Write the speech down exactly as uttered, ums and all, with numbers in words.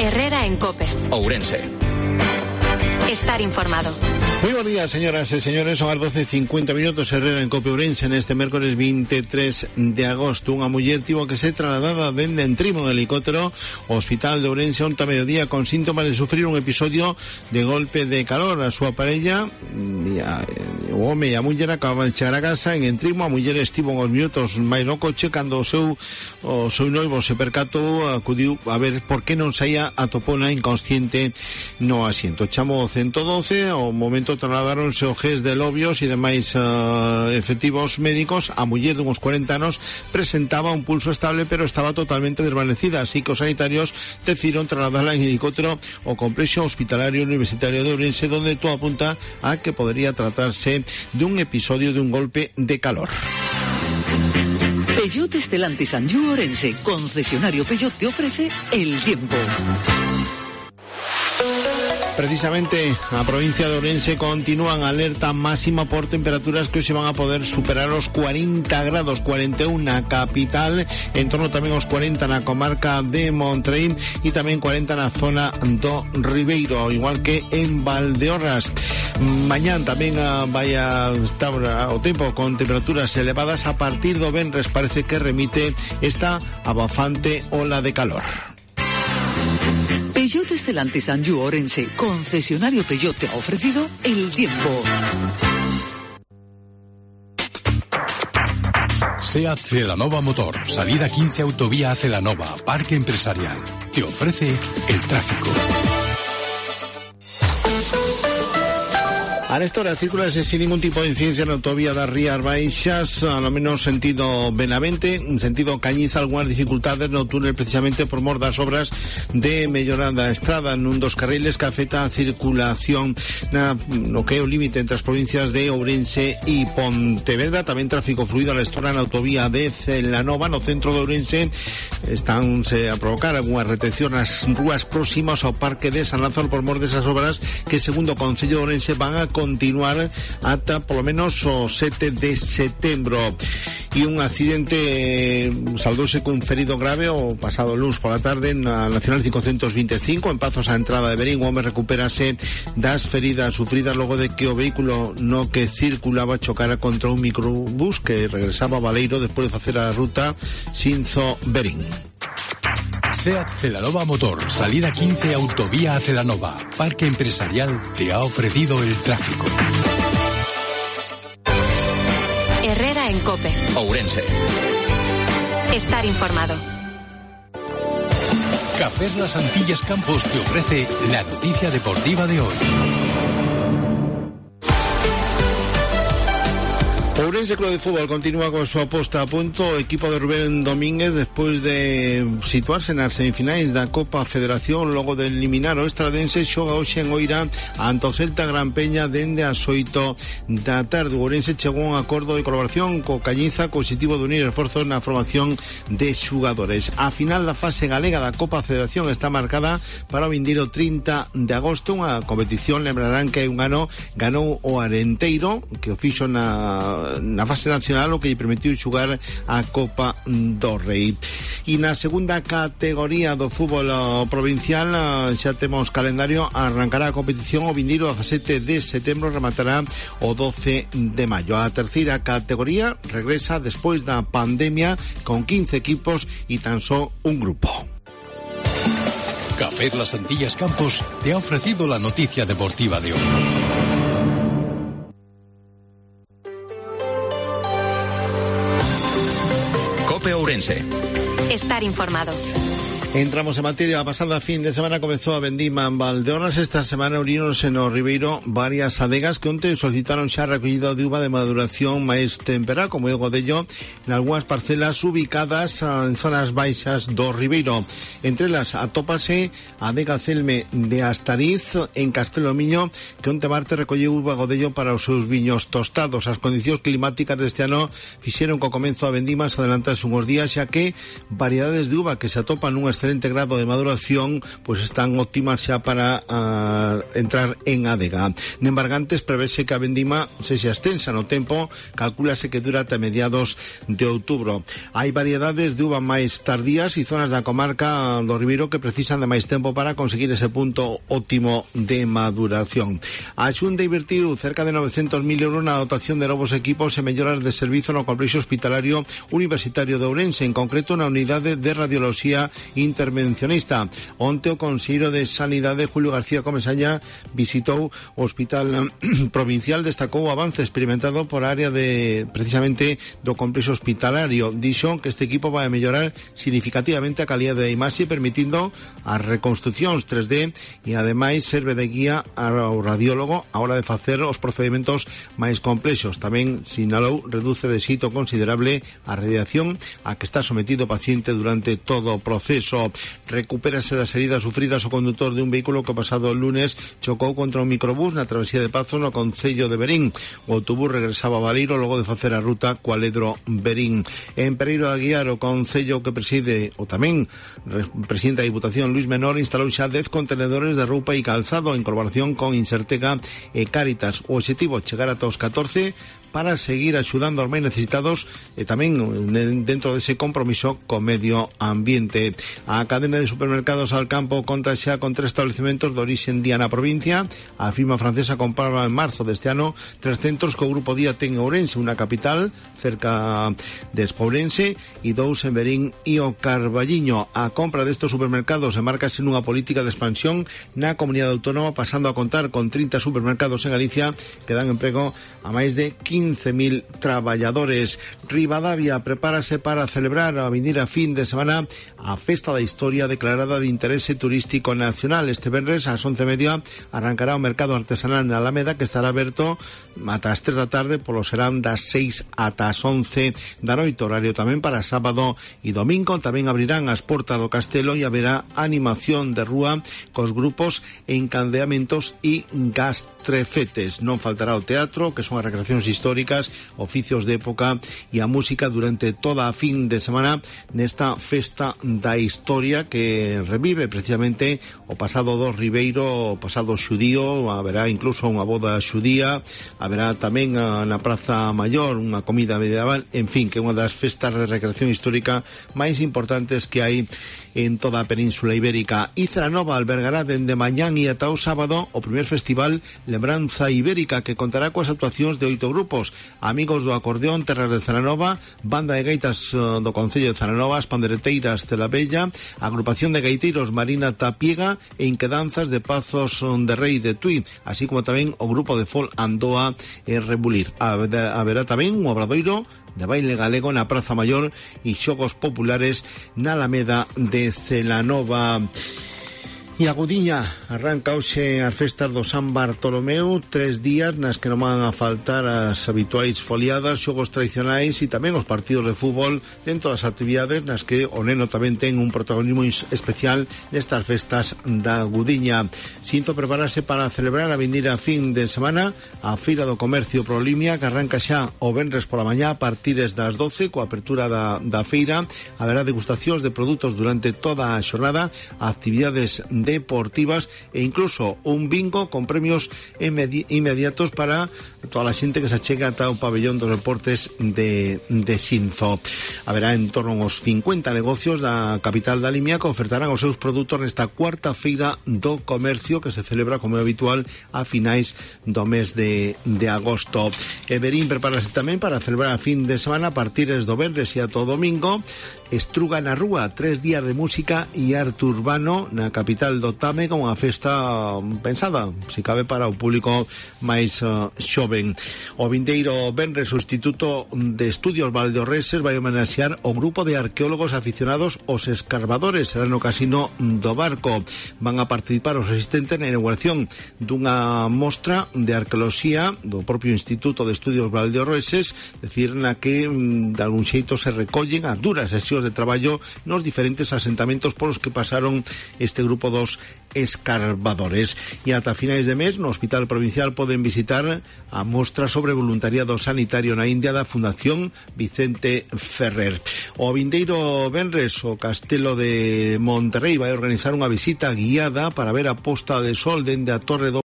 Herrera en COPE. Ourense. Estar informado. Muy buenos días, señoras y señores. Son las doce cincuenta minutos. Herrera en COPE Ourense en este mércoles veintitrés de agosto. Unha muller tivo que ser trasladada dende Entrimo de helicóptero ao Hospital de Ourense onte a mediodía con síntomas de sufrir un episodio de golpe de calor. A súa parella, o home e a muller, acababan de chegar a casa en Entrimo. A muller estivo uns minutos máis no coche cando o seu o seu noivo se percatou, acudiu a ver por que non saía, atopona inconsciente no asiento. Chamou o ciento doce, ao momento trasladaronse o G E S de Lobios e demais uh, efectivos médicos. A muller dunhos cuarenta anos presentaba un pulso estable pero estaba totalmente desvanecida, así que os sanitarios decidiron trasladarla en helicóptero ao complexo hospitalario universitario de Ourense, donde todo apunta a que podría tratarse de un episodio de un golpe de calor. Peugeot Stellantis Anjou Ourense, concesionario Peugeot, te ofrece el tiempo. Precisamente a provincia de Ourense continúa en alerta máxima por temperaturas que hoy se van a poder superar los cuarenta grados, cuarenta y uno na capital, en torno tamén aos cuarenta na comarca de Montrei e tamén cuarenta na zona do Ribeiro, igual que en Valdeorras. Mañán tamén uh, vai a estar o tempo con temperaturas elevadas. A partir do venres parece que remite esta abafante ola de calor. Peugeot Stellantis Anjou Ourense, concesionario Peugeot, te ha ofrecido el tiempo. SEAT Celanova Motor, salida quince autovía a Celanova, Parque Empresarial, te ofrece el tráfico. A esta hora circulase sin ningún tipo de incidencia na autovía das Rías Baixas, a lo menos sentido Benavente, en sentido Cañiza, algunhas dificultades no túnel precisamente por mor das obras de mellorada a estrada nun dos carriles que afecta a circulación na, no que é o límite entre as provincias de Ourense e Pontevedra. Tamén tráfico fluido a esta hora na autovía de Celanova, no centro de Ourense. Estánse a provocar algunhas retención nas rúas próximas ao Parque de San Lázaro por mor desas obras que, segundo o Concello de Ourense, van a continuar ata polo menos o sete de setembro. E un accidente saldouse cun ferido grave o pasado luns pola tarde na Nacional cincocentos veinticinco en Pazos a entrada de Verín. O home recupérase das feridas sufridas logo de que o vehículo no que circulaba chocara contra un microbús que regresaba a Baleiro despois de facer a ruta Sinzo-Verín. SEAT Celanova Motor, salida quince autovía a Celanova, Parque Empresarial, te ha ofrecido el tráfico. Herrera en COPE. Ourense. Estar informado. Cafés Las Antillas Campos te ofrece la noticia deportiva de hoy. Ourense Club de Fútbol continúa con su aposta a punto. O equipo de Rubén Domínguez, despois de situarse nas semifinais da Copa Federación logo de eliminar o Estradense, xoga hoxe en Oira ante o Celta Gran Peña dende as oito da tarde. O Ourense chegou a un acordo de colaboración co Cañiza co objetivo de unir esforzos na formación de xugadores. A final da fase galega da Copa Federación está marcada para o vindeiro trinta de agosto, unha competición, lembrarán que hai un ano ganou o Arenteiro, que o fixo na na fase nacional, o que lle permitiu xugar a Copa do Rei. E na segunda categoría do fútbol provincial xa temos calendario. Arrancará a competición o vindeiro dezasete de setembro, rematará o doce de maio. A terceira categoría regresa despois da pandemia con quince equipos e tan só un grupo. Café Las Antillas Campos te ha ofrecido la noticia deportiva de hoy. COPE Ourense. Estar informado. Entramos en materia. A pasada fin de semana comezou a vendima en Valdeorras. Esta semana uníronse no Ribeiro varias adegas que onte solicitaron xa recollida de uva de maduración máis temperá, como é o Godello, en algunhas parcelas ubicadas en zonas baixas do Ribeiro. Entre elas atópase a adega Celme de Astariz en Castelo Miño, que onte martes recolleu uva Godello para os seus viños tostados. As condicións climáticas deste ano fixeron co comenzo a vendima se adelantarse unhos días, xa que variedades de uva que se atopan nun escenario excelente grado de maduración, pues están óptimas xa para uh, entrar en adega. Nembargantes prevese que a vendima se se extensa no tempo, calcúlase que dura ata mediados de outubro. Hai variedades de uva máis tardías e zonas da comarca do Ribeiro que precisan de máis tempo para conseguir ese punto óptimo de maduración. A Xunta invertiu cerca de novecentos mil euros na dotación de novos equipos e melloras de servizo no complexo hospitalario universitario de Ourense, en concreto na unidade de radioloxía intervencionista. Onte o Conselleiro de Sanidade, Julio García Comesaña, visitou o Hospital Provincial, destacou o avance experimentado por área de, precisamente, do complexo hospitalario. Dixo que este equipo vai a mellorar significativamente a calidade da imaxe, permitindo as reconstruccións tres D e, ademais, serve de guía ao radiólogo a hora de facer os procedimentos máis complexos. Tamén sinalou reduce de xeito considerable a radiación a que está sometido o paciente durante todo o proceso. Recupérase das heridas sufridas o condutor de un vehículo que o pasado lunes chocou contra un microbús na travesía de Pazos no concello de Verín. O autobús regresaba a Baleiro logo de facer a ruta Cualedro Verín. En Pereiro de Aguiar, o concello que preside o tamén presidente da Diputación, Luis Menor, instalou xa dez contenedores de roupa e calzado en colaboración con Insertega e Cáritas. O objetivo chegar ata os catorce para seguir axudando aos máis necesitados e tamén dentro dese compromiso co medio ambiente. A cadena de supermercados Alcampo conta xa con tres establecementos de orixe día na provincia. A firma francesa compraba en marzo deste ano tres centros que o Grupo Día ten en Ourense, unha capital cerca de Espourense e dous en Verín e o Carballiño. A compra destes supermercados enmárcase nunha política de expansión na comunidade autónoma, pasando a contar con trinta supermercados en Galicia que dan emprego a máis de quince mil traballadores. Ribadavia prepárase para celebrar a vindeira fin de semana a Festa da Historia declarada de interese turístico nacional. Este venres ás once e media arrancará o mercado artesanal na Alameda, que estará aberto ata as tres da tarde, polo serán das seis ata as once da noite, horario tamén para sábado e domingo. Tamén abrirán as portas do castelo e haberá animación de rúa cos grupos encandeamentos e gastrefetes. Non faltará o teatro, que son as recreacións históricas, oficios de época e a música durante toda a fin de semana nesta Festa da Historia que revive precisamente o pasado do Ribeiro, o pasado xudío. Haberá incluso unha boda xudía, haberá tamén na Praza Maior unha comida medieval, en fin, que é unha das festas de recreación histórica máis importantes que hai en toda a Península Ibérica. E Celanova albergará dende mañán e ata o sábado o primer festival Lembranza Ibérica, que contará coas actuacións de oito grupos: Amigos do Acordeón, Terras de Celanova, Banda de Gaitas do Concello de Celanova, as Pandereteiras de la Bella, Agrupación de Gaiteiros Marina Tapiega e Inquedanzas de Pazos de Rei de Tui, así como tamén o grupo de folk Andoa e Rebulir. Haberá, haberá tamén un obradoiro de baile galego na Praza Maior e xogos populares na Alameda de Celanova. E a Gudiña arranca hoxe as festas do San Bartolomeu, tres días nas que non van a faltar as habituais foliadas, xogos tradicionais e tamén os partidos de fútbol dentro das actividades nas que o neno tamén ten un protagonismo especial nestas festas da Gudiña. Sinto prepararse para celebrar a vindeira fin de semana a Feira do Comercio Prolimia, que arranca xa o venres pola mañá a partir das doce, coa apertura da, da feira. Haberá degustacións de produtos durante toda a xornada, actividades deportivas e incluso un bingo con premios inmediatos para toda a xente que se achega ata o pabellón dos deportes de, de Xinzo. Haberá en torno a uns cincuenta negocios da capital da Limia que ofertarán os seus produtos nesta cuarta feira do comercio que se celebra, como é habitual, a finais do mes de, de agosto. E Verín prepárase tamén para celebrar a fin de semana a partir do venres e ata o domingo Estruga na Rúa, tres días de música e arte urbano na capital do Tame, con unha festa pensada, se cabe, para o público máis uh, xoven. O vindeiro venres o Instituto de Estudios Valdeorreses vai homenaxear o grupo de arqueólogos aficionados os escarbadores. Será no Casino do Barco. Van a participar os asistentes na inauguración dunha mostra de arqueoloxía do propio Instituto de Estudios Valdeorreses, decir, na que de algún xeito se recollen as duras sesións de traballo nos diferentes asentamentos polos que pasaron este grupo dos dos escarbadores. Y hasta finales de mes no Hospital Provincial poden visitar a mostra sobre voluntariado sanitario na India da Fundación Vicente Ferrer. O vindeiro venres o Castelo de Monterrey vai organizar unha visita guiada para ver a posta de sol dende a Torre do